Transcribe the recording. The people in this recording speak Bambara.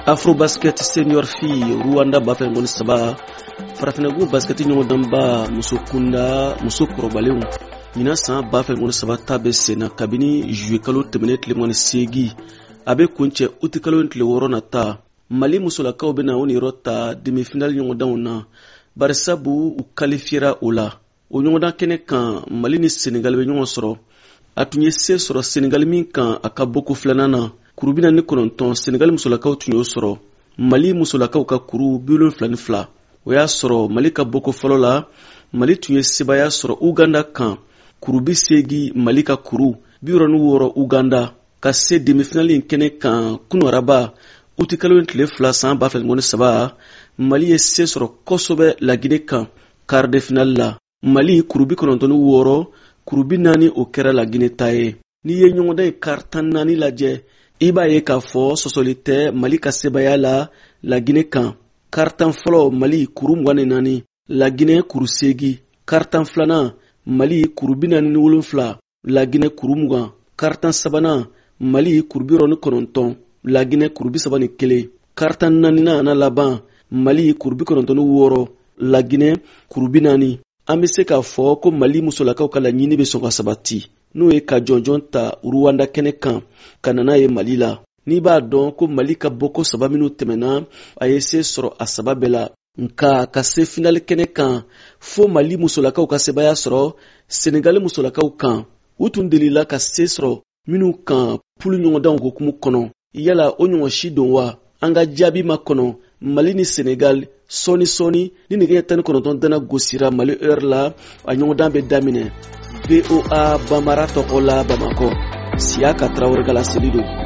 Afrobasket senior fille Rwanda bafel ngoni saba faratinagu basket nyongo damba musokunda musokorobaleu mina sa bafel ngoni saba tabe sena kabini jouer kalo temenet le ngoni segi abe kunche utikalo ntle worona ta Mali musola ka obena oni rota demi-finale nyongo dauna barisabu ukalifiera ola o nyongo da kene kan Mali ni Senegal be nyongo soro atunye se soro Senegal min kan akaboko flanana kurubina ni kononton Senegal musolakaw tunyo soro Mali musolakaw ka kuru bilon flani fla o ya soro Mali ka boko folo la Mali tunye sebaya soro Uganda kan kurubi segi Mali ka kuru bironu woro Uganda ka se demi-finale kene kan kuno araba utikalo ntle fla san bafel ngone saba Mali ye se soro kosobe la Guinée kan quart de finale la Mali kurubi kononton woro kurubi nani o kera la Guinée taye ni ye nyongo da kartan nani laje iba ye ka fo sosolite Mali ka sebaya la Guinée kan kartan folo Mali kuru mwane nani la Guinée kuru segi kartan flana Mali kuru binani ni wolonfla la Guinée kuru mwa kartan sabana Mali kuru biro ni kononton la Guinée kuru bi sabani kele kartan nani na laban Mali kuru bi kononton woro la Guinée kuru binani amese ka fo ko Mali musolakaw kala nyini be songa sabati no e ka jonjon ta Rwanda kene kan kanana ye Mali la ni ba don ko Mali ka boko saba minu temena ayese soro asababela nka ka se final kene kan fo Mali musolakaw ka sebaya soro Senegal musolakaw kan utundelila ka se soro minu kan pulu nyongo dan ko kumu kono yala onyo shidon wa anga jabi makono Mali ni Senegal soni ni nige tan kono ton dana gosira Mali heure la anyongo dan be damine VOA Bamara Tokola Bamako Siaka Traoré Gala Selido